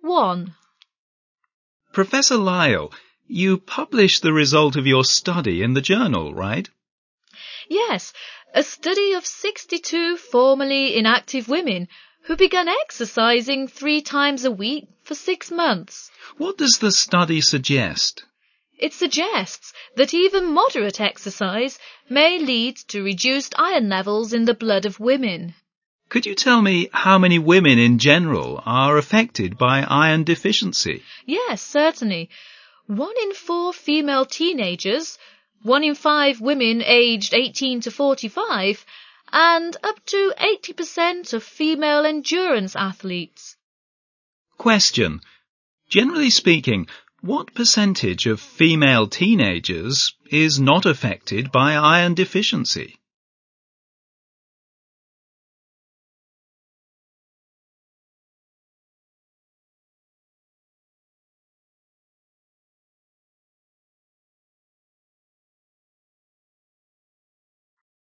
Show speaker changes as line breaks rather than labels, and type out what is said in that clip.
1.
Professor Lyle, you published the result of your study in the journal, right?
Yes, a study of 62 formerly inactive women who began exercising 3 times a week for 6 months.
What does the study suggest?
It suggests that even moderate exercise may lead to reduced iron levels in the blood of women.
Could you tell me how many women in general are affected by iron deficiency?
Yes, certainly. 1 in 4 female teenagers, 1 in 5 women aged 18 to 45, and up to 80% of female endurance athletes.
Question. Generally speaking, what percentage of female teenagers is not affected by iron deficiency?